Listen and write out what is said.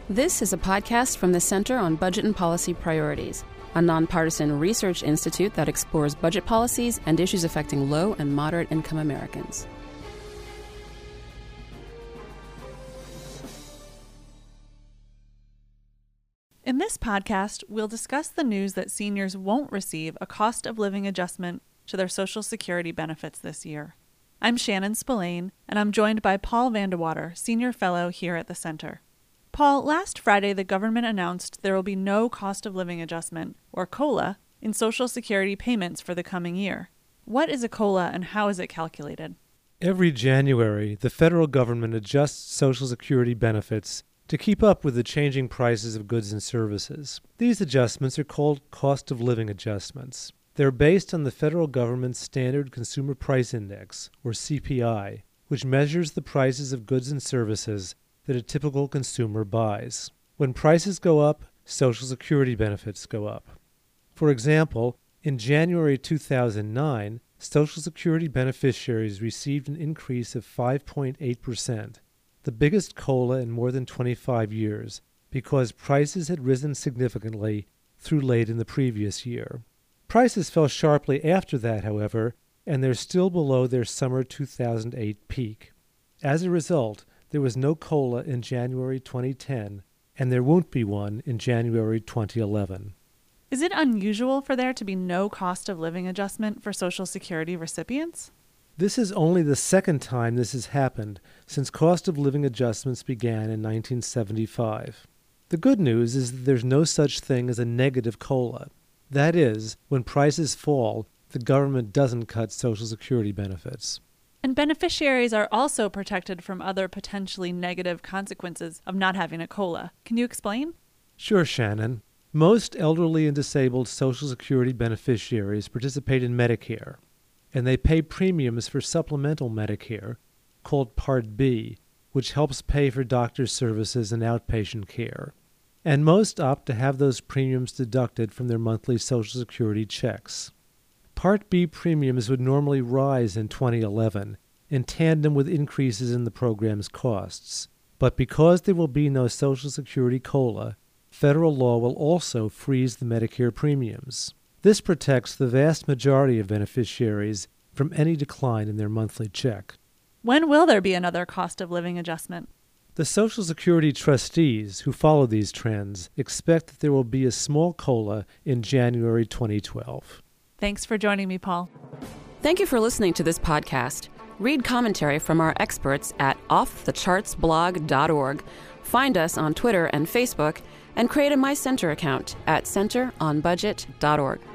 This is a podcast from the Center on Budget and Policy Priorities, a nonpartisan research institute that explores budget policies and issues affecting low and moderate income Americans. In this podcast, we'll discuss the news that seniors won't receive a cost of living adjustment to their Social Security benefits this year. I'm Shannon Spillane, and I'm joined by Paul Vandewater, Senior Fellow here at the Center. Paul, last Friday the government announced there will be no cost of living adjustment, or COLA, in Social Security payments for the coming year. What is a COLA and how is it calculated? Every January, the federal government adjusts Social Security benefits to keep up with the changing prices of goods and services. These adjustments are called cost of living adjustments. They're based on the federal government's Standard Consumer Price Index, or CPI, which measures the prices of goods and services that a typical consumer buys. When prices go up, Social Security benefits go up. For example, in January 2009, Social Security beneficiaries received an increase of 5.8%, the biggest COLA in more than 25 years, because prices had risen significantly through late in the previous year. Prices fell sharply after that, however, and they're still below their summer 2008 peak. As a result, there was no COLA in January 2010, and there won't be one in January 2011. Is it unusual for there to be no cost of living adjustment for Social Security recipients? This is only the second time this has happened since cost of living adjustments began in 1975. The good news is that there's no such thing as a negative COLA. That is, when prices fall, the government doesn't cut Social Security benefits. And beneficiaries are also protected from other potentially negative consequences of not having a COLA. Can you explain? Sure, Shannon. Most elderly and disabled Social Security beneficiaries participate in Medicare, and they pay premiums for supplemental Medicare, called Part B, which helps pay for doctor's services and outpatient care. And most opt to have those premiums deducted from their monthly Social Security checks. Part B premiums would normally rise in 2011 in tandem with increases in the program's costs. But because there will be no Social Security COLA, federal law will also freeze the Medicare premiums. This protects the vast majority of beneficiaries from any decline in their monthly check. When will there be another cost of living adjustment? The Social Security trustees who follow these trends expect that there will be a small COLA in January 2012. Thanks for joining me, Paul. Thank you for listening to this podcast. Read commentary from our experts at offthechartsblog.org. Find us on Twitter and Facebook, and create a My Center account at centeronbudget.org.